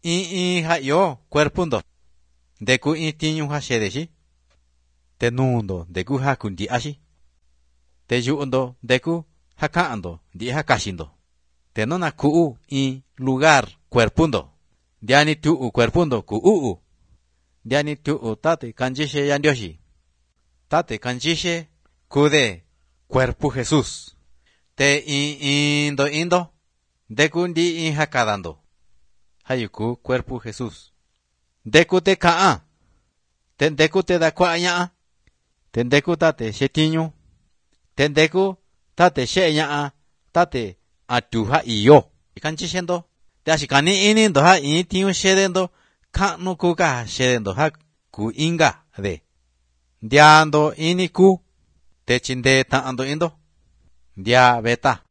in hayo cuerpo ndo. Ndeku in tiñu ha shede shi. Te nundo ndeku ha kundi ashi. Te yu ndo ndeku ha kaando di ha kashindo. Te nona kuu in lugar cuerpo ndo. Diani tu cuerpo ndo kuu. Diani tu tate kanjishe yandioshi. Tate kanjishe kude cuerpo Jesús. Te indo. Ndeku ndi in ha kadando. Hayuku cuerpo Jesús. Ndeku te kaa. Te ndeku te da kwa nya. Te ndeku tate shetiñu. Te ndeku tate she nya. Tate atu ha iyo. Kanjishendo. Te ashikani inindo ha in tiñu shedendo. Kanu kuka shedendo ha ku inga de. Ndiando ini ku. Te chinde taando indo. Ndia beta.